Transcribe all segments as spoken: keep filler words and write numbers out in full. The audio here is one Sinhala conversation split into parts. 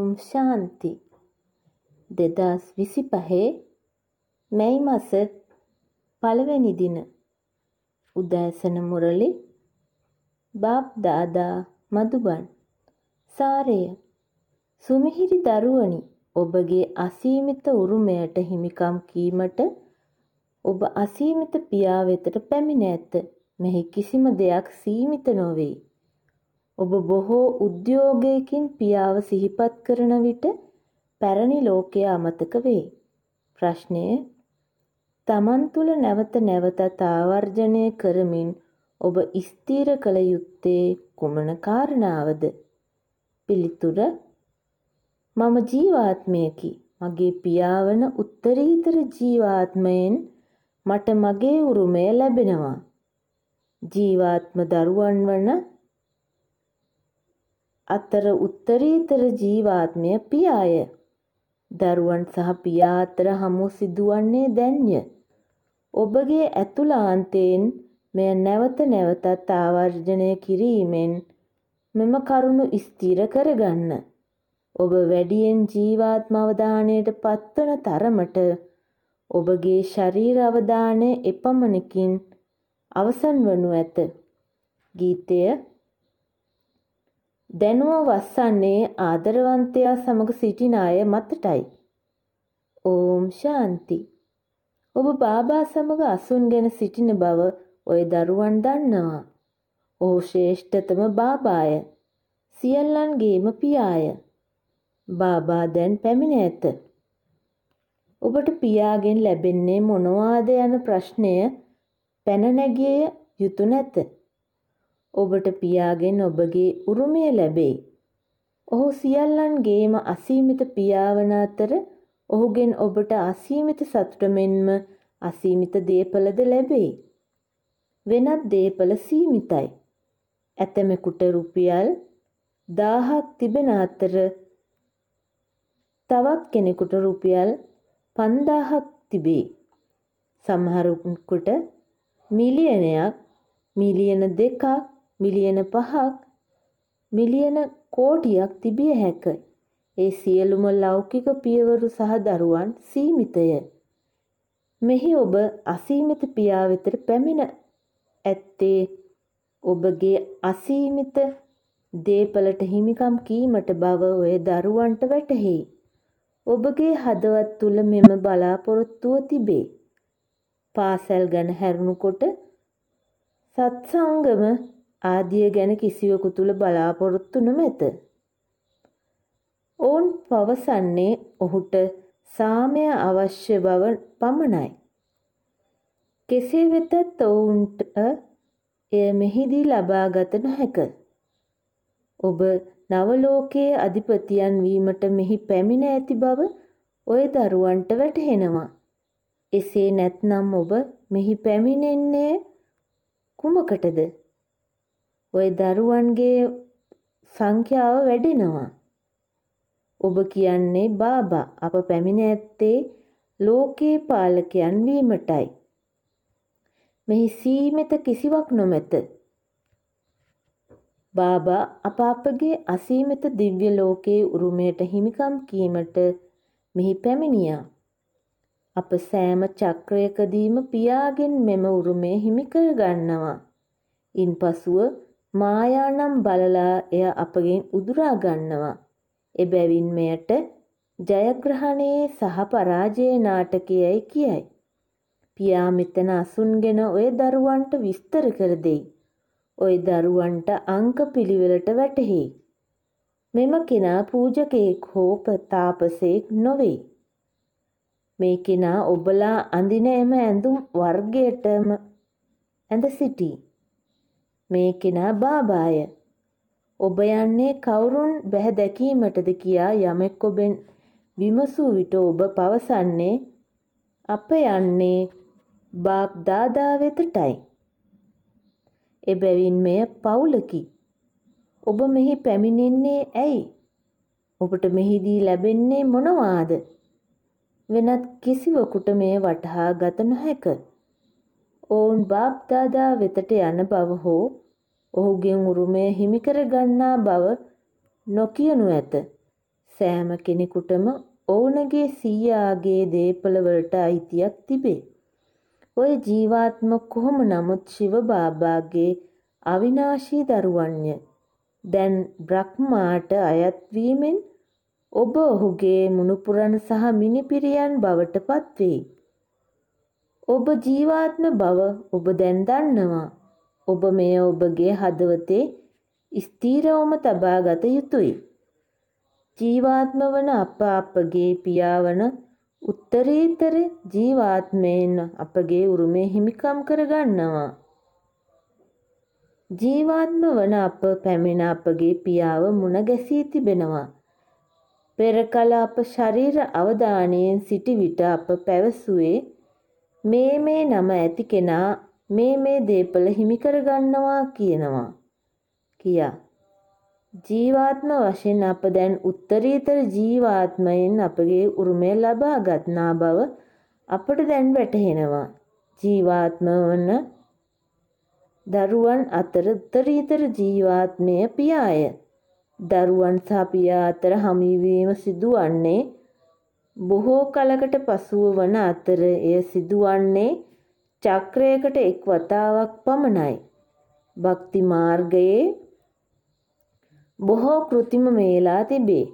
ඕම් ශාන්ති. දෙදස් විසිපහේ මැයි මස පළවෙනි දින. උදෑසන මුරලි බාප් දාදා මදුබන්. සාරය. සුමිහිරි දරුවනි, ඔබගේ අසීමිත උරුමයට හිමිකම් කීමට ඔබ අසීමිත පියා වෙතට පැමිණ ඇත. මෙහි කිසිම දෙයක් සීමිත නොවේ. ඔබ බොහෝ උද්‍යෝගයකින් පියාව සිහිපත් කරන විට පැරණි ලෝකය අමතක වේ. ප්‍රශ්නය: තමන් තුළ නැවත නැවතත් ආවර්ජනය කරමින් ඔබ ස්ථිර කළ යුත්තේ කුමන කාරණාවද? පිළිතුර: මම ජීවාත්මයකි. මගේ පියාවන උත්තරීතර ජීවාත්මයෙන් මට මගේ උරුමය ලැබෙනවා. ජීවාත්ම දරුවන් වන අතර උත්තරීතර ජීවාත්මය පියාය. දරුවන් සහ පියා අතර හමු සිදුවන්නේ දැන්ය. ඔබගේ ඇතුළාන්තයෙන් මෙය නැවත නැවතත් ආවර්ජනය කිරීමෙන් මෙම කරුණු ස්ථිර කරගන්න. ඔබ වැඩියෙන් ජීවාත්ම අවධානයට පත්වන තරමට ඔබගේ ශරීර අවධානය එපමණකින් අවසන් වනු ඇත. ගීතය දැනුම වස්සන්නේ ආදරවන්තයා සමග සිටින අය මතටයි. ඕම් ශාන්ති. ඔබ බාබා සමග අසුන්ගෙන සිටින බව ඔය දරුවන් දන්නවා. ඔහු ශ්‍රේෂ්ඨතම බාබාය. සියල්ලන්ගේම පියාය. බාබා දැන් පැමිණ ඇත. ඔබට පියාගෙන් ලැබෙන්නේ මොනවාද යන ප්‍රශ්නය පැන නැගිය යුතු නැත. ඔබට පියාගෙන් ඔබගේ උරුමය ලැබේ. ඔහු සියල්ලන්ගේම අසීමිත පියා වන අතර ඔහුගෙන් ඔබට අසීමිත සතුට මෙන්ම අසීමිත දේපලද ලැබේ. වෙනත් දේපල සීමිතයි. ඇතමෙකුට රුපියල් දාහක් තිබෙන අතර තවත් කෙනෙකුට රුපියල් පන්දාහක් තිබේ. සමහරෙකුට මිලියනයක්, මිලියන දෙකක්, මිලියන පහක්, මිලියන කෝටියක් තිබිය හැක. ඒ සියලුම ලෞකික පියවරු සහ දරුවන් සීමිතය. මෙහි ඔබ අසීමිත පියා වෙතට පැමිණ ඇත්තේ ඔබගේ අසීමිත දේපලට හිමිකම් කීමට බව ඔය දරුවන්ට වැටහෙයි. ඔබගේ හදවත් තුළ මෙම බලාපොරොත්තුව තිබේ. පාසැල් ගැන හැරුණුකොට සත්සංගම ආදිය ගැන කිසිවෙකු තුළ බලාපොරොත්තු නොමැත. ඔවුන් පවසන්නේ ඔහුට සාමය අවශ්‍ය බව පමණයි. කෙසේ වෙතත් ඔවුන්ට එය මෙහිදී ලබාගත නොහැක. ඔබ නවලෝකයේ අධිපතියන් වීමට මෙහි පැමිණ ඇති බව ඔය දරුවන්ට වැටහෙනවා. එසේ නැත්නම් ඔබ මෙහි පැමිණෙන්නේ කුමකටද? ඔය දරුවන්ගේ සංඛ්‍යාව වැඩෙනවා. ඔබ කියන්නේ බාබා අප පැමිණ ඇත්තේ ලෝකේ පාලකයන් වීමටයි. මෙහි සීමිත කිසිවක් නොමැත. බාබා අප අපගේ අසීමිත දිව්‍ය ලෝකයේ උරුමයට හිමිකම් කීමට මෙහි පැමිණියා. අප සෑම චක්‍රයකදීම පියාගෙන් මෙම උරුමය හිමි කර ගන්නවා. ඉන්පසුව මායා නම් බලලා එය අපගෙන් උදුරා ගන්නවා. එබැවින් මෙයට ජයග්‍රහණයේ සහ පරාජය නාටකයයි කියයි. පියා මෙතන අසුන්ගෙන ඔය දරුවන්ට විස්තර කර දෙයි. ඔය දරුවන්ට අංක පිළිවෙලට වැටහෙයි. මෙම කෙනා පූජකයෙක් හෝ ප්‍රතාපසයෙක් නොවේ. මේ කෙනා ඔබලා අඳින එම ඇඳුම් වර්ගයටම ඇඳ සිටී. මේ කෙනා බාබාය. ඔබ යන්නේ කවුරුන් බැහැ දැකීමටද කියා යමෙක් ඔබෙන් විමසූ විට ඔබ පවසන්නේ අප යන්නේ බාප් දාදා වෙතටයි. එබැවින් මෙය පවුලකි. ඔබ මෙහි පැමිණෙන්නේ ඇයි? ඔබට මෙහිදී ලැබෙන්නේ මොනවාද? වෙනත් කිසිවකුට මෙය වටහා ගත නොහැක. ඔවුන් බාප් දාදා වෙතට යන බව හෝ ඔහුගෙන් උරුමය හිමි කර ගන්නා බව නොකියනු ඇත. සෑම කෙනෙකුටම ඔවුනගේ සීයාගේ දේපල වලට අයිතියක් තිබේ. ඔය ජීවාත්ම කොහොම නමුත් ශිව බාබාගේ අවිනාශී දරුවන්ය. දැන් බ්‍රහ්මාට අයත් වීමෙන් ඔබ ඔහුගේ මුණුපුරන් සහ මිනිපිරියන් බවට පත්වෙයි. ඔබ ජීවාත්ම බව ඔබ දැන් දන්නවා. ඔබ මෙය ඔබගේ හදවතේ ස්ථීරවම තබා ගත යුතුයි. ජීවාත්ම වන අප අපගේ පියාවන උත්තරීතර ජීවාත්මයෙන් අපගේ උරුමය හිමිකම් කරගන්නවා. ජීවාත්ම වන අප පැමිණ අපගේ පියාව මුණ ගැසී තිබෙනවා. පෙර කල අප ශරීර අවධානයෙන් සිටි විට අප පැවසුවේ මේ මේ නම ඇති කෙනා මේ මේ දේපල හිමි කරගන්නවා කියනවා කියා. ජීවාත්ම වශයෙන් අප දැන් උත්තරීතර ජීවාත්මයෙන් අපගේ උරුමය ලබා ගත්නා බව අපට දැන් වැටහෙනවා. ජීවාත්ම වන දරුවන් අතර උත්තරීතර ජීවාත්මය පියාය. දරුවන් සහ පියා අතර හමුවීම සිදුවන්නේ බොහෝ කලකට පසුව වන අතර එය සිදුවන්නේ චක්‍රයකට එක් වතාවක් පමණයි. භක්ති මාර්ගයේ බොහෝ කෘතිම මේලා තිබේ.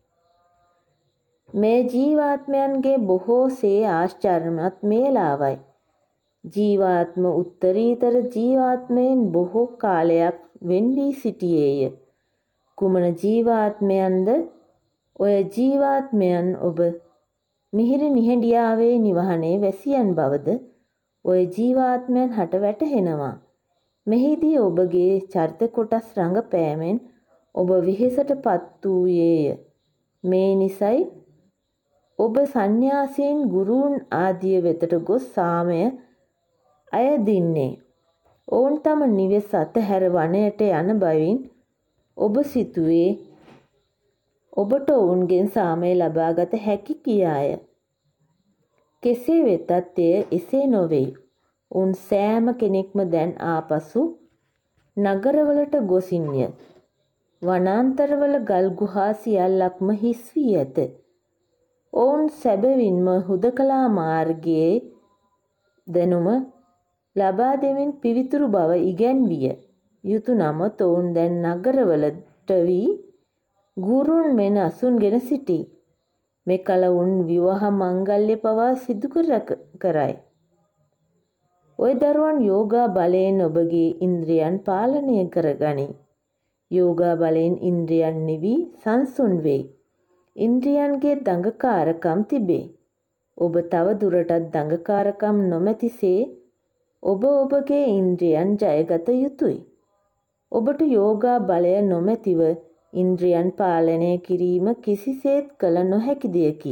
මේ ජීවාත්මයන්ගේ බොහෝසේ ආශ්චර්යමත් මේලාවයි. ජීවාත්ම උත්තරීතර ජීවාත්මයෙන් බොහෝ කාලයක් වෙන් වී සිටියේය. කුමන ජීවාත්මයන්ද? ඔය ජීවාත්මයන් ඔබ මිහිරි නිහඬියාවේ නිවහනේ වැසියන් බවද ඔය ජීවාත්මයන් හට වැටහෙනවා. මෙහිදී ඔබගේ චරිත කොටස් රඟපෑමෙන් ඔබ විහෙසට පත් වූයේය. මේ නිසයි ඔබ සන්න්‍යාසීන් ගුරුන් ආදිය වෙතට ගොස් සාමය අයදින්නේ. ඔවුන් තම නිවෙස් අතහැර වනයට යන බවින් ඔබ සිතුවේ ඔබට ඔවුන්ගෙන් සාමය ලබාගත හැකි කියාය. කෙසේ වෙතත් එය එසේ නොවෙයි. උන් සෑම කෙනෙක්ම දැන් ආපසු නගරවලට ගොසින්ය. වනාන්තරවල ගල් ගුහා සියල්ලක්ම හිස් වී ඇත. ඔවුන් සැබවින්ම හුදකලා මාර්ගයේ දැනුම ලබා දෙමින් පිවිතුරු බව ඉගැන්විය යුතු නමුත් ඔවුන් දැන් නගරවලට වී ගුරුන් මෙන් අසුන්ගෙන සිටී. මෙකල උන් විවාහ මංගල්‍ය පවා සිදු කරයි. ඔය දරුවන් යෝගා බලයෙන් ඔබගේ ඉන්ද්‍රියන් පාලනය කරගනී. යෝගා බලයෙන් ඉන්ද්‍රියන් නිවි සංසුන් වෙයි. ඉන්ද්‍රියන්ගේ දඟකාරකම් තිබේ. ඔබ තව දුරටත් දඟකාරකම් නොමැතිසේ ඔබ ඔබගේ ඉන්ද්‍රියන් ජයගත යුතුය. ඔබට යෝගා බලය නොමැතිව ඉන්ද්‍රියන් පාලනය කිරීම කිසිසේත් කළ නොහැකි දෙයකි.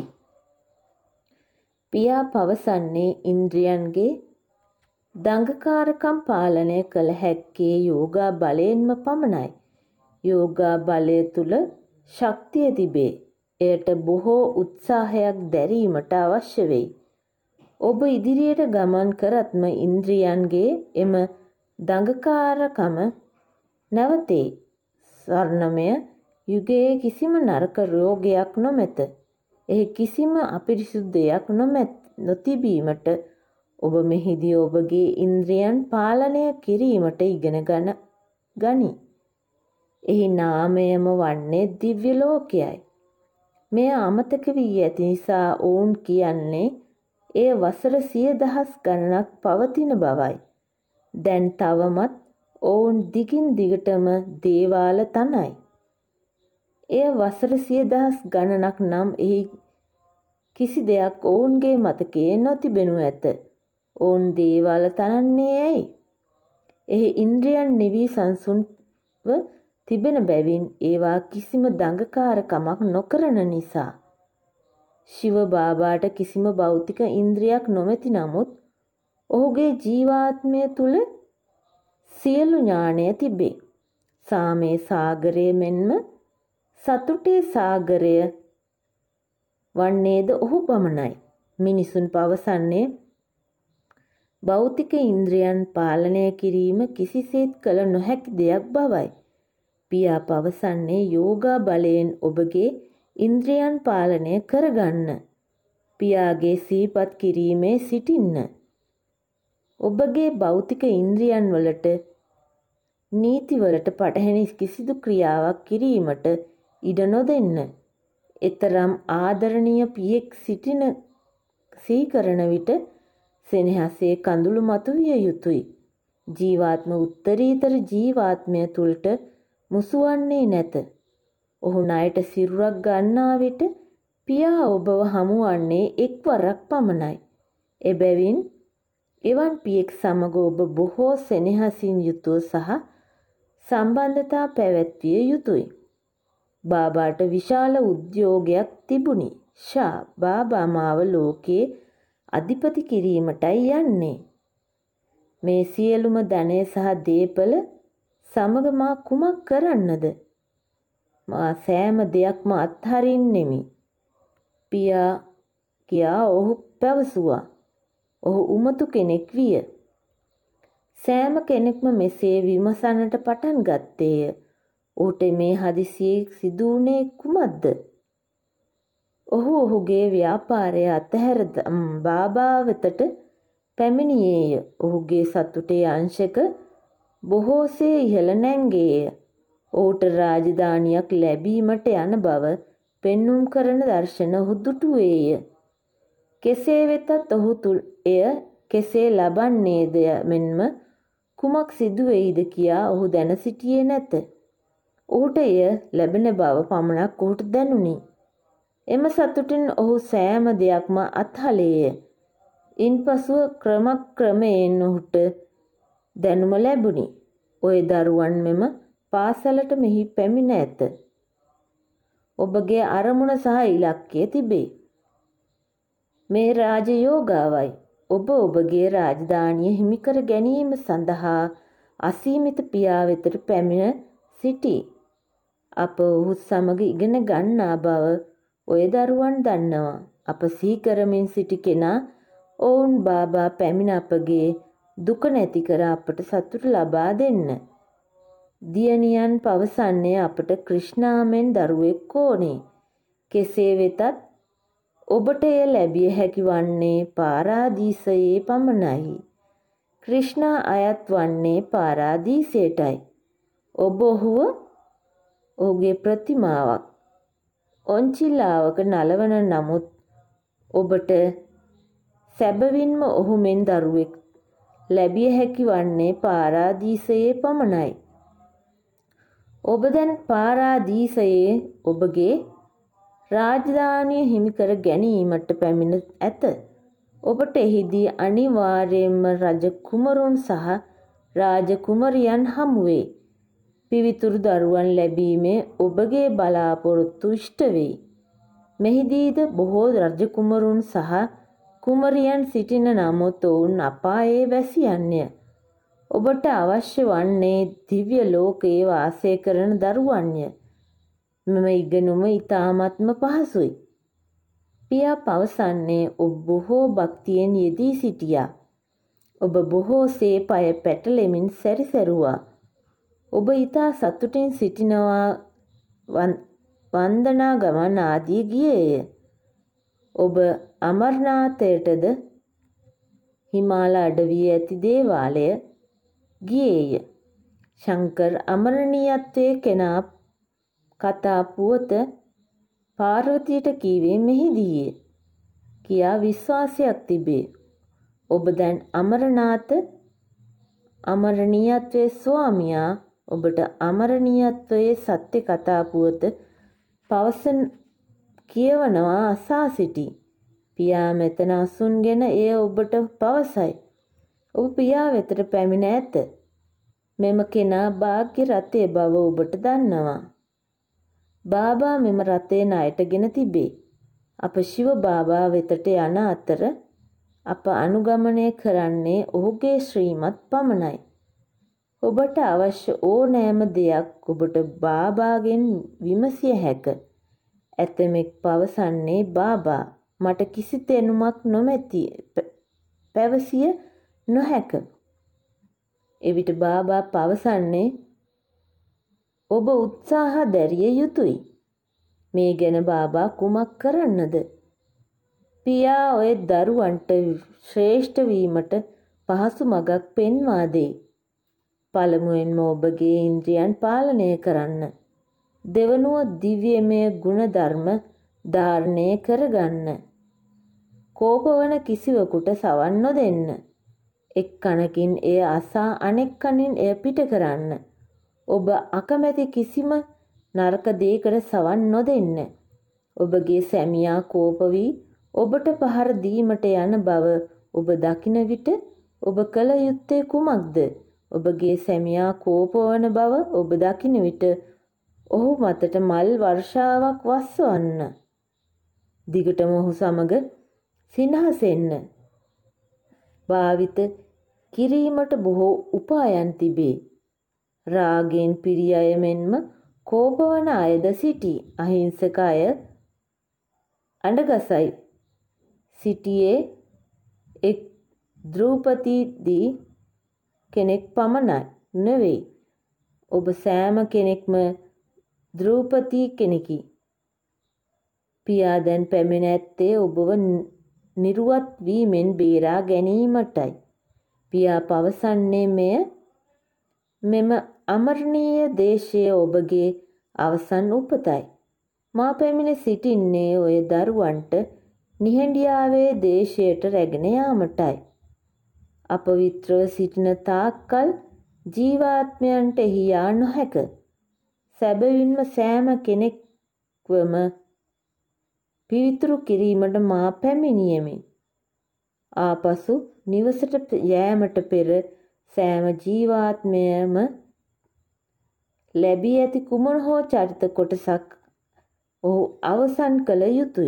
පියා පවසන්නේ ඉන්ද්‍රියන්ගේ දඟකාරකම් පාලනය කළ හැක්කේ යෝගා බලයෙන්ම පමණයි. යෝගා බලය තුල ශක්තිය තිබේ. එයට බොහෝ උත්සාහයක් දැරීමට අවශ්‍ය වෙයි. ඔබ ඉදිරියට ගමන් කරත්ම ඉන්ද්‍රියන්ගේ එම දඟකාරකම නැවතේ. ස්වර්ණමය යුගයේ කිසිම නරක රෝගයක් නොමැත. එහි කිසිම අපිරිසුදුයක් නොතිබීමට ඔබ මෙහිදී ඔබගේ ඉන්ද්‍රියන් පාලනය කිරීමට ඉගෙන ගනී. එහි නාමයම වන්නේ දිව්‍ය ලෝකයයි. මෙය අමතක වී ඇති නිසා ඔවුන් කියන්නේ එය වසර සිය දහස් ගණනක් පවතින බවයි. දැන් තවමත් ඔවුන් දිගින් දිගටම දේවාල තනයි. එය වසර සිය දහස් ගණනක් නම් එහි කිසි දෙයක් ඔවුන්ගේ මතකයේ නොතිබෙනු ඇත. ඔවුන් දේවාල තනන්නේ ඇයි? එහි ඉන්ද්‍රියන් නිවි සංසුන්ව තිබෙන බැවින් ඒවා කිසිම දඟකාරකමක් නොකරන නිසා. ශිව බාබාට කිසිම භෞතික ඉන්ද්‍රියක් නොමැති නමුත් ඔහුගේ ජීවාත්මය තුල සියලු ඥානය තිබේ. සාමේ සාගරය මෙන්ම සතුටේ සාගරය වන්නේද ඔහු පමණයි. මිනිසුන් පවසන්නේ භෞතික ඉන්ද්‍රියන් පාලනය කිරීම කිසිසේත් කළ නොහැකි දෙයක් බවයි. පියා පවසන්නේ යෝගා බලයෙන් ඔබගේ ඉන්ද්‍රියන් පාලනය කරගන්න. පියාගේ සිහිපත් කිරීමේ සිටින්න. ඔබගේ භෞතික ඉන්ද්‍රියන් වලට නීතිවලට පටහැනි කිසිදු ක්‍රියාවක් කිරීමට ඉඩ නොදෙන්න. එතරම් ආදරණීය පියෙක් සිටින සීකරන විට සෙනෙහසේ කඳුළු මතුවිය යුතුය. ජීවාත්ම උත්තරීතර ජීවාත්මය තුළට මුසුවන්නේ නැත. ඔහු ණයට සිරුරක් ගන්නා විට පියා ඔබව හමුවන්නේ එක්වරක් පමණයි. එබැවින් එවන් පියෙක් සමග ඔබ බොහෝ සෙනෙහසින් යුතුව සහ සම්බන්ධතා පැවැත්විය යුතුය. බාබාට විශාල උද්‍යෝගයක් තිබුණි. ෂා බාබා මාව ලෝකයේ අධිපති කිරීමටයි යන්නේ. මේ සියලුම ධනය සහ දේපල සමග මා කුමක් කරන්නද? මා සෑම දෙයක්ම අත්හරින්නෙමි. පියා කියා ඔහු පැවසුවා. ඔහු උමතු කෙනෙක් විය. සෑම කෙනෙක්ම මෙසේ විමසන්නට පටන් ගත්තේය. ඔහුට මේ හදිසියේ සිදු වුණේ කුමක්ද? ඔහු ඔහුගේ ව්‍යාපාරය අතහැර බාබා වෙතට පැමිණියේය. ඔහුගේ සතුටේ අංශක බොහෝසේ ඉහළ නැංගේය. ඔහුට රාජධානියක් ලැබීමට යන බව පෙන්눔 කරන දර්ශන ඔහු දුටුවේය. කෙසේ වෙතත් ඔහු තුල එය කෙසේ ලබන්නේද මෙන්ම කුමක් සිදු වෙයිද කියා ඔහු දැන සිටියේ නැත. ඔහුට එය ලැබෙන බව පමණක් ඔහුට දැනුනි. එම සතුටින් ඔහු සෑම දෙයක්ම අත්හළේය. ඉන්පසුව ක්‍රමක්‍රමයෙන් ඔහුට දැනුම ලැබුණි. ඔය දරුවන් මෙම පාසලට මෙහි පැමිණ ඇත. ඔබගේ අරමුණ සහ ඉලක්කය තිබේ. මේ රාජයෝගාවයි. ඔබ ඔබගේ රාජධානිය හිමිකර ගැනීම සඳහා අසීමිත පියා වෙතට පැමිණ සිටී. අප ඔහු සමග ඉගෙන ගන්නා බව ඔය දරුවන් දන්නවා. අප සිහි කරමින් සිටි කෙනා ඔවුන් බාබා පැමිණ අපගේ දුක නැති කර අපට සතුට ලබා දෙන්න. දියණියන් පවසන්නේ අපට ක්‍රිෂ්ණාමෙන් දරුවෙක් ඕනේ. කෙසේ වෙතත් ඔබට එය ලැබිය හැකි වන්නේ පාරාදීසයේ පමණයි. ක්‍රිෂ්ණා අයත් වන්නේ පාරාදීසයටයි. ඔබ ඔහුව ඔහුගේ ප්‍රතිමාවක් ඔන්චිල්ලාවක නලවන නමුත් ඔබට සැබවින්ම ඔහු මෙන් දරුවෙක් ලැබිය හැකි වන්නේ පාරාදීසයේ පමණයි. ඔබ දැන් පාරාදීසයේ ඔබගේ රාජධානිය හිමිකර ගැනීමට පැමිණ ඇත. ඔබට එහිදී අනිවාර්යයෙන්ම රජ කුමරුන් සහ රාජ කුමරියන් හමුවේ. පිවිතුරු දරුවන් ලැබීමේ ඔබගේ බලාපොරොත්තු ඉෂ්ට වෙයි. මෙහිදීද බොහෝ රජ කුමරුන් සහ කුමරියන් සිටින නමුත් ඔවුන් අපායේ වැසියන්ය. ඔබට අවශ්‍ය වන්නේ දිව්‍ය ලෝකයේ වාසය කරන දරුවන්ය. මෙම ඉගෙනුම ඉතාමත්ම පහසුයි. පියා පවසන්නේ ඔබ බොහෝ භක්තියෙන් යෙදී සිටියා. ඔබ බොහෝසේ පය පැටලෙමින් සැරිසැරුවා. ඔබ ඉතා සතුටින් සිටිනවා වන්දනා ගමන් ආදී ගියේය. ඔබ අමරනාථයටද හිමාල අඩවියේ ඇති දේවාලය ගියේය. ශංකර් අමරණීයත්වයේ කෙනා කතා පුවත පාර්වතියට කීවේ මෙහිදීය කියා විශ්වාසයක් තිබේ. ඔබ දැන් අමරනාථ අමරණීයත්වයේ ස්වාමියා ඔබට අමරණීයත්වයේ සත්‍ය කතා පුවත පවසන කියවනවා අසා සිටි. පියා මෙතන අසුන්ගෙන එය ඔබට පවසයි. ඔබ පියා වෙතට පැමිණ ඇත. මෙම කෙනා භාග්‍ය රථය බව ඔබට දන්නවා. බාබා මෙම රථය ණයටගෙන තිබේ. අප ශිව බාබා වෙතට යන අතර අප අනුගමනය කරන්නේ ඔහුගේ ශ්‍රීමත් පමණයි. ඔබට අවශ්‍ය ඕනෑම දෙයක් ඔබට බාබාගෙන් විමසිය හැක. ඇතමෙක් පවසන්නේ බාබා මට කිසි දැනුමක් නොමැති පැවසිය නොහැක. එවිට බාබා පවසන්නේ ඔබ උත්සාහ දැරිය යුතුය. මේ ගැන බාබා කුමක් කරන්නද? පියා ඔය දරුවන්ට ශ්‍රේෂ්ඨ වීමට පහසු මගක් පෙන්වා දෙයි. පළමුවෙන්ම ඔබගේ ඉන්ද්‍රියන් පාලනය කරන්න. දෙවනුව දිව්‍යමය ගුණධර්ම ධාරණය කරගන්න. කෝපවන කිසිවකුට සවන් නොදෙන්න. එක් කනකින් එය අසා අනෙක් කනින් එය පිට කරන්න. ඔබ අකමැති කිසිම නරක දෙයකට සවන් නොදෙන්න. ඔබගේ සැමියා කෝප වී ඔබට පහර දීමට යන බව ඔබ දකින විට ඔබ කල යුත්තේ කුමක්ද? ඔබගේ සැමියා කෝපවන බව ඔබ දකින විට ඔහු මතට මල් වර්ෂාවක් වස්වන්න. දිගටම ඔහු සමග සිනහසෙන්න. භාවිත කිරීමට බොහෝ උපායන් තිබේ. රාගයෙන් පිරි අය මෙන්ම කෝපවන අයද සිටී. අහිංසක අය අඬගසයි. සිටියේ එක් දෘපතිදී කෙනෙක් පමණයි නෙවෙයි. ඔබ සෑම කෙනෙක්ම දෘපති කෙනෙකි. පියා දැන් පැමිණ ඇත්තේ ඔබව නිරුවත් වීමෙන් බේරා ගැනීමටයි. පියා පවසන්නේ මෙය මෙම අමරණීය දේශය ඔබගේ අවසන් උපතයි. මා පැමිණ සිටින්නේ ඔය දරුවන්ට නිහඬියාවේ දේශයට රැගෙන යාමටයි. අපවිත්‍රව සිටින තාක්කල් ජීවාත්මයන්ට එහි යා නොහැක. සැබවින්ම සෑම කෙනෙක්වම පිවිතුරු කිරීමට මා පැමිණියෙමි. ආපසු නිවසට යෑමට පෙර සෑම ජීවාත්මයම ලැබී ඇති කුමන හෝ චරිත කොටසක් ඔහු අවසන් කළ යුතුය.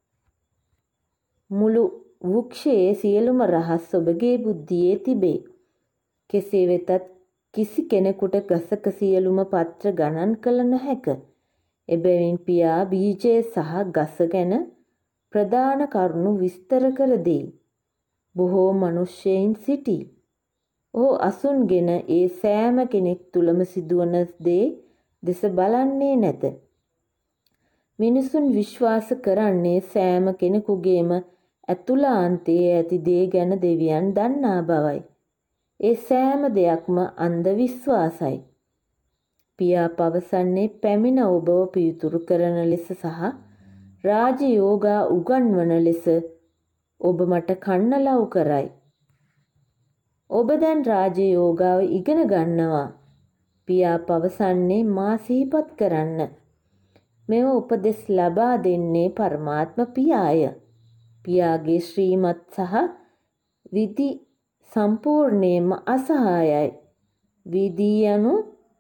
මුළු වෘක්ෂයේ සියලුම රහස් ඔබගේ බුද්ධියේ තිබේ. කෙසේ වෙතත් කිසි කෙනෙකුට ගසක සියලුම පත්‍ර ගණන් කළ නොහැක. එබැවින් පියා බීජය සහ ගස ගැන ප්‍රධාන කරුණු විස්තර කර දෙයි. බොහෝ මිනිසෙයින් සිටී. ඔහු අසුන්ගෙන ඒ සෑම කෙනෙක් තුළම සිදුවන දේ දෙස බලන්නේ නැත. මිනිසුන් විශ්වාස කරන්නේ සෑම කෙනෙකුගේම ඇතුළාන්තයේ ඇති දේ ගැන දෙවියන් දන්නා බවයි. ඒ සෑම දෙයක්ම අන්ධ විශ්වාසයි. පියා පවසන්නේ පැමිණ ඔබව පියුතුරු කරන ලෙස සහ රාජයෝගා උගන්වන ලෙස ඔබ මට කන්නලව් කරයි. ඔබ දැන් රාජයෝගාව ඉගෙන ගන්නවා. පියා පවසන්නේ මා සිහිපත් කරන්න. මෙම උපදෙස් ලබා දෙන්නේ පරමාත්ම පියාය. පියාගේ ශ්‍රීමත් සහ විධි සම්පූර්ණයෙන්ම අසහායයි. විධි යනු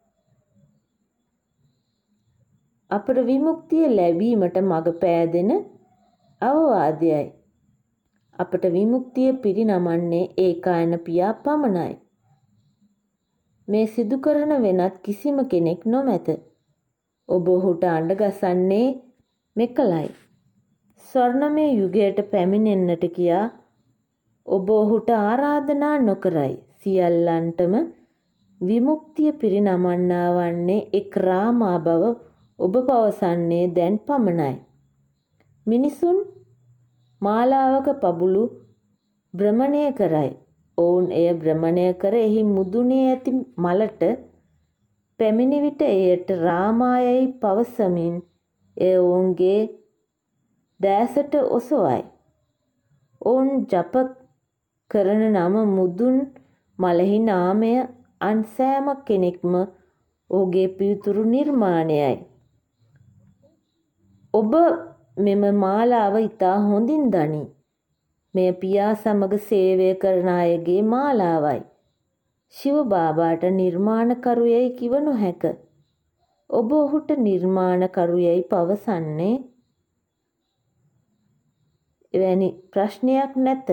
අපට විමුක්තිය ලැබීමට මඟ පෑදෙන අවවාදයයි. අපට විමුක්තිය පිරිනමන්නේ ඒකායන පියා පමණයි. මේ සිදු කරන වෙනත් කිසිම කෙනෙක් නොමැත. ඔබ ඔහුට අඬගසන්නේ මෙකලයි. ස්වර්ණමය යුගයට පැමිණෙන්නට කියා ඔබ ඔහුට ආරාධනා නොකරයි. සියල්ලන්ටම විමුක්තිය පිරිනමන්නා වන්නේ එක් රාමා බව ඔබ පවසන්නේ දැන් පමණයි. මිනිසුන් මාලාවක පබුළු භ්‍රමණය කරයි. ඔවුන් එය භ්‍රමණය කර එහි මුදුනේ ඇති මලට පැමිණි විට එයට රාමායයි පවසමින් එය ඔවුන්ගේ දෑසට ඔසවයි. ඔවුන් ජප කරන නම මුදුන් මලෙහි නාමය අන් සෑම කෙනෙක්ම ඔහුගේ පියුතුරු නිර්මාණයයි. ඔබ මෙම මාලාව ඉතා හොඳින් දනි. මෙය පියා සමග සේවය කරන අයගේ මාලාවයි. ශිව බාබාට නිර්මාණකරුයයි කිව නොහැක. ඔබ ඔහුට නිර්මාණකරුයයි පවසන්නේ එවැනි ප්‍රශ්නයක් නැත.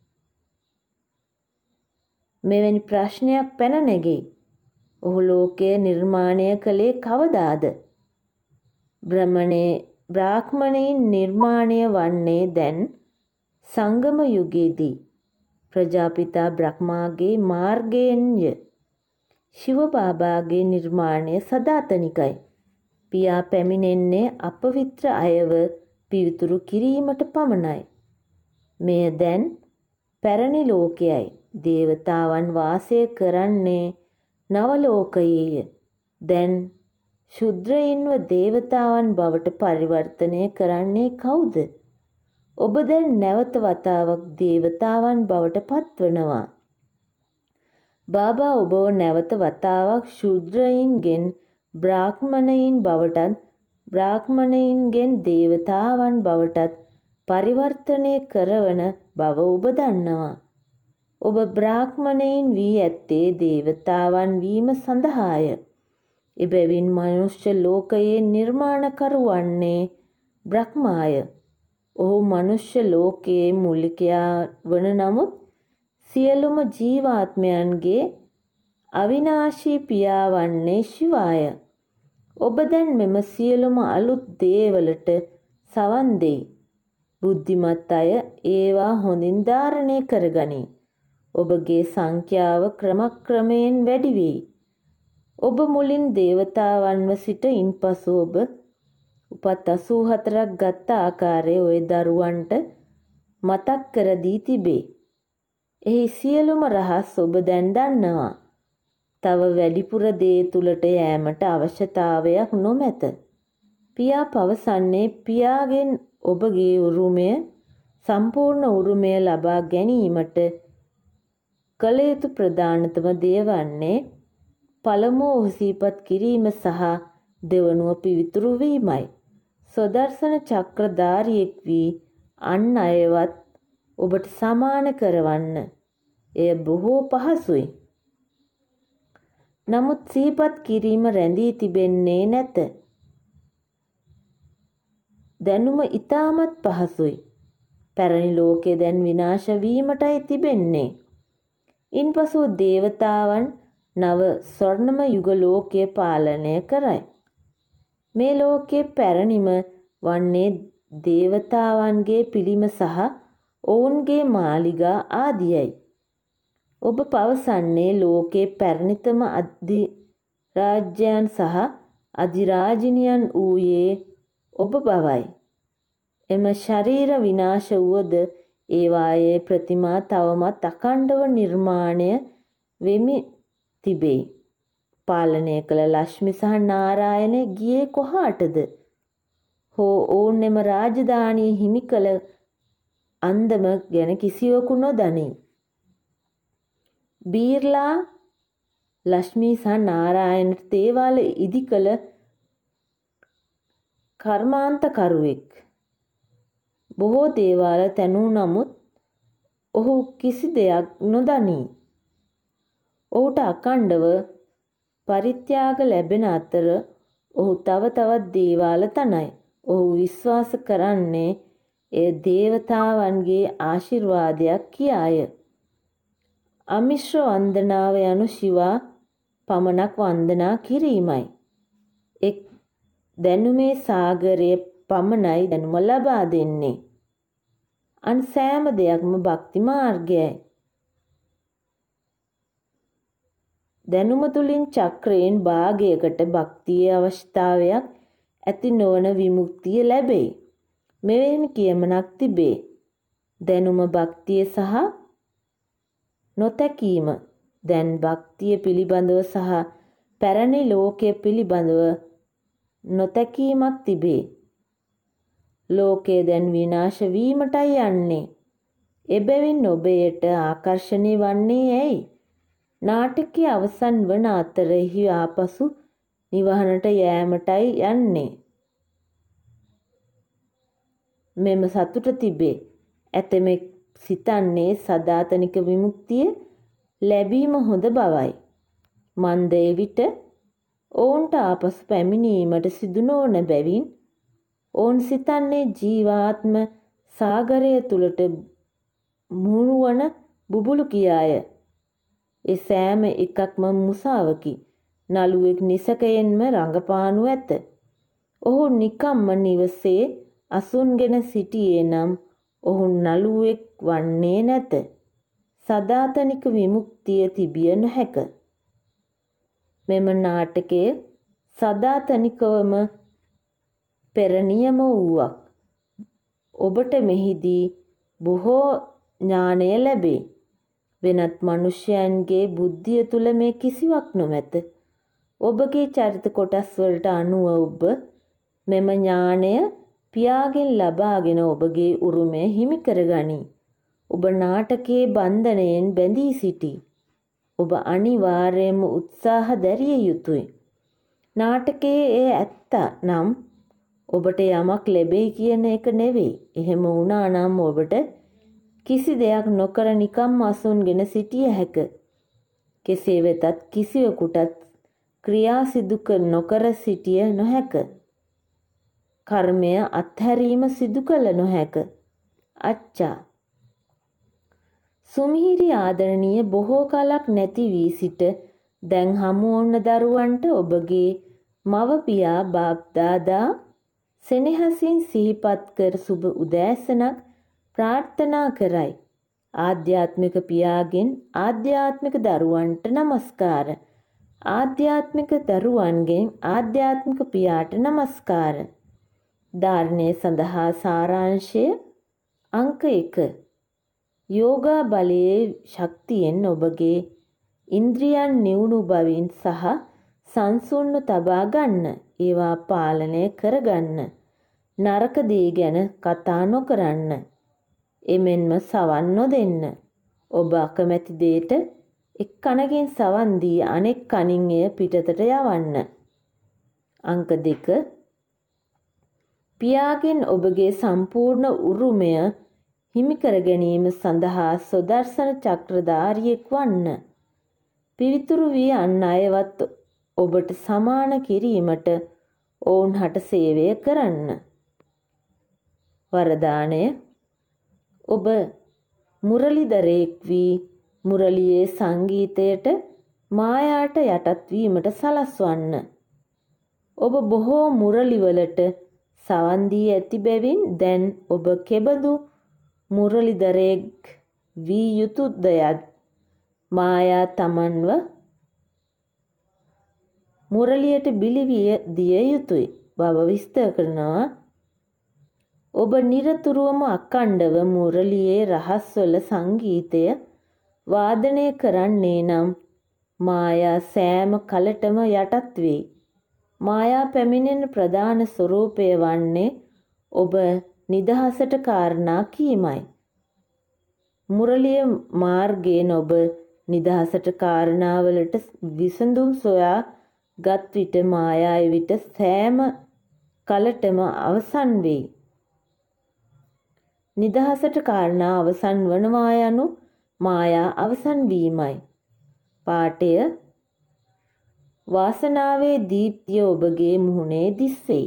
මෙවැනි ප්‍රශ්නයක් පැන නැගෙයි. ඔහු ලෝකය නිර්මාණය කළේ කවදාද? බ්‍රහ්මණේ බ්‍රාහ්මණයින් නිර්මාණය වන්නේ දැන් සංගම යුගයේදී ප්‍රජාපිතා බ්‍රහ්මාගේ මාර්ගයෙන්ය. ශිව බාබාගේ නිර්මාණය සදාතනිකයි. පියා පැමිණෙන්නේ අපවිත්‍ර අයව පිවිතුරු කිරීමට පමණයි. මෙය දැන් පැරණි ලෝකයයි. දේවතාවන් වාසය කරන්නේ නවලෝකයේය. දැන් ශුද්‍රයින්ව දේවතාවන් බවට පරිවර්තනය කරන්නේ කවුද? ඔබ දැන් නැවත වතාවක් දේවතාවන් බවට පත්වනවා. බාබා ඔබව නැවත වතාවක් ශුද්‍රයින්ගෙන් බ්‍රාහ්මණයින් බවටත් බ්‍රාහ්මණයින්ගෙන් දේවතාවන් බවටත් පරිවර්තනය කරවන බව ඔබ දන්නවා. ඔබ බ්‍රාහ්මණයින් වී ඇත්තේ දේවතාවන් වීම සඳහාය. එබැවින් මනුෂ්‍ය ලෝකයේ නිර්මාණකරු වන්නේ බ්‍රහ්මාය. ඔහු මනුෂ්‍ය ලෝකයේ මූලිකයා වන නමුත් සියලුම ජීවාත්මයන්ගේ අවිනාශී පියා වන්නේ ශිවාය. ඔබ දැන් මෙම සියලුම අලුත් දේවලට සවන් දෙයි. බුද්ධිමත් අය ඒවා හොඳින් ධාරණය කරගනී. ඔබගේ සංඛ්‍යාව ක්‍රමක්‍රමයෙන් වැඩි වෙයි. ඔබ මුලින් දේවතාවන්ව සිට ඉන්පසු ඔබ උපත් අසූ හතරක් ගත්ත ආකාරය ඔය දරුවන්ට මතක් කර දී තිබේ. එහි සියලුම රහස් ඔබ දැන් දන්නවා. තව වැඩිපුර දේ තුලට යෑමට අවශ්‍යතාවයක් නොමැත. පියා පවසන්නේ පියාගෙන් ඔබගේ උරුමය සම්පූර්ණ උරුමය ලබා ගැනීමට කළ යුතු ප්‍රධානතම දේ වන්නේ පළමුව ඔහු සිහිපත් කිරීම සහ දෙවනුව පිවිතුරු වීමයි. සොදර්ශන චක්‍රධාරියෙක් වී අන් අයවත් ඔබට සමාන කරවන්න. එය බොහෝ පහසුයි. නමුත් සිහිපත් කිරීම රැඳී තිබෙන්නේ නැත. දැනුම ඉතාමත් පහසුයි. පැරණි ලෝකය දැන් විනාශ වීමටයි තිබෙන්නේ. ඉන්පසු දේවතාවන් නව ස්වර්ණම යුග ලෝකය පාලනය කරයි. මේ ලෝකයේ පැරණිම වන්නේ දේවතාවන්ගේ පිළිම සහ ඔවුන්ගේ මාලිගා ආදියයි. ඔබ පවසන්නේ ලෝකයේ පැරණිතම අධිරාජ්‍යයන් සහ අධිරාජිනියන් වූයේ ඔබ බවයි. එම ශරීර විනාශ වුවද ඒවායේ ප්‍රතිමා තවමත් අඛණ්ඩව නිර්මාණය වෙමි තිබේ. පාලනය කළ ලක්ෂ්මි සහ නාරායන ගියේ කොහාටද? හෝ ඔවුන් එම රාජධානිය හිමි කළ අන්දම ගැන කිසිවකු නොදනී. බීර්ලා ලක්ෂ්මි සහ නාරායනට දේවාල ඉදි කළ කර්මාන්තකරුවෙක්. බොහෝ දේවාල තැනූ නමුත් ඔහු කිසි දෙයක් නොදනී. ඔහුට අඛණ්ඩව පරිත්‍යාග ලැබෙන අතර ඔහු තව තවත් දේවාල තනයි. ඔහු විශ්වාස කරන්නේ එය දේවතාවන්ගේ ආශිර්වාදයක් කියාය. අමිශ්‍ර වන්දනාව යනු ශිවා පමණක් වන්දනා කිරීමයි. එක් දැනුමේ සාගරයේ පමණයි දැනුම ලබා දෙන්නේ. අන් සෑම දෙයක්ම භක්ති මාර්ගයයි. දැනුම තුලින් චක්‍රයෙන් භාගයකට භක්තියේ අවශ්‍යතාවයක් ඇති නොවන විමුක්තිය ලැබේ. මෙවැනි කියමනක් තිබේ. දැනුම භක්තිය සහ නොතැකීම. දැන් භක්තිය පිළිබඳව සහ පැරණි ලෝකය පිළිබඳව නොතැකීමක් තිබේ. ලෝකය දැන් විනාශ වීමටයි යන්නේ. එබැවින් ඔබ එයට ආකර්ෂණය වන්නේ ඇයි? නාටකයේ අවසන් වන අතරෙහි ආපසු නිවහනට යෑමටයි යන්නේ. මෙම සතුට තිබේ. ඇතමෙක් සිතන්නේ සදාතනික විමුක්තිය ලැබීම හොඳ බවයි. මන්ද එවිට ඔවුන්ට ආපසු පැමිණීමට සිදු නොවන බැවින් ඔවුන් සිතන්නේ ජීවාත්ම සාගරය තුලට මුහුණුවන බුබුලු කියාය. ඒ සෑම එකක්ම මුසාවකි. නළුවෙක් නිසකයෙන්ම රඟපානු ඇත. ඔහු නිකම්ම නිවසේ අසුන්ගෙන සිටියේ නම් ඔහු නළුවෙක් වන්නේ නැත. සදාතනික විමුක්තිය තිබිය නොහැක. මෙම නාටකය සදාතනිකවම පෙර නියම වූවක්. ඔබට මෙහිදී බොහෝ ඥානය ලැබේ. වෙනත් මනුෂ්‍යයන්ගේ බුද්ධිය තුල මේ කිසිවක් නොමැත. ඔබගේ චරිත කොටස් වලට අනුව ඔබ මෙම ඥානය පියාගෙන් ලබාගෙන ඔබගේ උරුමය හිමි කරගනී. ඔබ නාටකයේ බන්ධනයෙන් බැඳී සිටී. ඔබ අනිවාර්යයෙන්ම උත්සාහ දැරිය යුතුය. නාටකයේ ඒ ඇත්ත නම් ඔබට යමක් ලැබෙයි කියන එක නෙවෙයි. එහෙම වුණා නම් ඔබට කිසි දෙයක් නොකර නිකම්ම අසුන්ගෙන සිටිය හැක. කෙසේ වෙතත් කිසිවෙකුටත් ක්‍රියා සිදු නොකර සිටිය නොහැක. කර්මය අත්හැරීම සිදු කළ නොහැක. අච්චා. සුමිහිරි ආදරණීය බොහෝ කලක් නැති වී සිට දැන් හමු වුණ දරුවන්ට ඔබගේ මව පියා බාප්දාදා සෙනෙහසින් සිහිපත් කර සුබ උදෑසනක් ප්‍රාර්ථනා කරයි. ආධ්‍යාත්මික පියාගෙන් ආධ්‍යාත්මික දරුවන්ට නමස්කාර. ආධ්‍යාත්මික දරුවන්ගෙන් ආධ්‍යාත්මික පියාට නමස්කාර. ධාරණය සඳහා සාරාංශය අංක එක. යෝගා බලයේ ශක්තියෙන් ඔබගේ ඉන්ද්‍රියන් නිවුණු බවින් සහ සංසුන්ව තබා ගන්න. ඒවා පාලනය කරගන්න. නරක දේ ගැන කතා නොකරන්න. එමෙන්ම සවන් නොදෙන්න. ඔබ අකමැති දෙයට එක් කනකින් සවන් දී අනෙක් කනින් එය පිටතට යවන්න. අංක දෙක. පියාගෙන් ඔබගේ සම්පූර්ණ උරුමය හිමි කර ගැනීම සඳහා සොදර්ශන චක්‍රධාරියෙක් වන්න. පිවිතුරු වී අන් අයවත් ඔබට සමාන කිරීමට ඔවුන් හට සේවය කරන්න. වරදානය. ඔබ මුරලිදරයෙක් වී මුරලියේ සංගීතයට මායාට යටත් වීමට සලස්වන්න. ඔබ බොහෝ මුරලිවලට සවන් දී ඇති බැවින් දැන් ඔබ කෙබඳු මුරලිදරයෙක් වී යුතුදයත් මායා තමන්ව මුරලියට බිලිවිය දිය යුතුය බව විස්තර කරනවා. ඔබ නිරතුරුවම අඛණ්ඩව මුරලියේ රහස්වල සංගීතය වාදනය කරන්නේ නම් මායා සෑම කලටම යටත් වෙයි. මායා පැමිණෙන ප්‍රධාන ස්වરૂපය වන්නේ ඔබ නිදහසට කාරණා කීමයි. මුරලිය මාර්ගයෙන් ඔබ නිදහසට කාරණාවලට විසඳුම් සොයා ගත් විට මායා එවිට සෑම කලටම අවසන් වෙයි. නිදහසට කාරණා අවසන් වනවා යනු මායා අවසන් වීමයි. පාඨය. වාසනාවේ දීප්තිය ඔබගේ මුහුණේ දිස්වෙයි.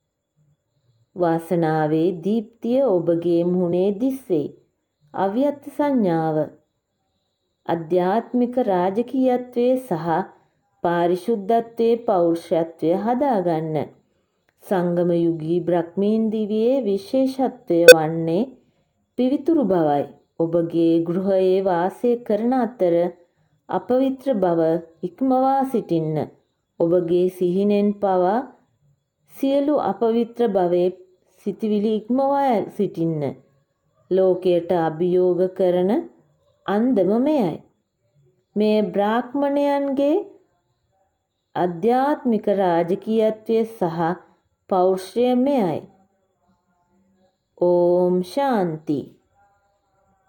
වාසනාවේ දීප්තිය ඔබගේ මුහුණේ දිස්වෙයි. අව්‍යක්ත සංඥාව. අධ්‍යාත්මික රාජකීයත්වයේ සහ පාරිශුද්ධත්වයේ පෞරුෂත්වය හදාගන්න. සංගම යුගී බ්‍රහ්මීන් දිවියේ විශේෂත්වය වන්නේ පිවිතුරු බවයි. ඔබගේ ගෘහයේ වාසය කරන අතර අපවිත්‍ර බව ඉක්මවා සිටින්න. ඔබගේ සිහිනෙන් පවා සියලු අපවිත්‍ර භවයේ සිටිවිලි ඉක්මවා සිටින්න. ලෝකයට අභියෝග කරන අන්දම මෙයයි. මේ බ්‍රාහ්මණයන්ගේ අධ්‍යාත්මික රාජකීයත්වය සහ පෞරුෂය මෙයයි. ඕම් ශාන්ති.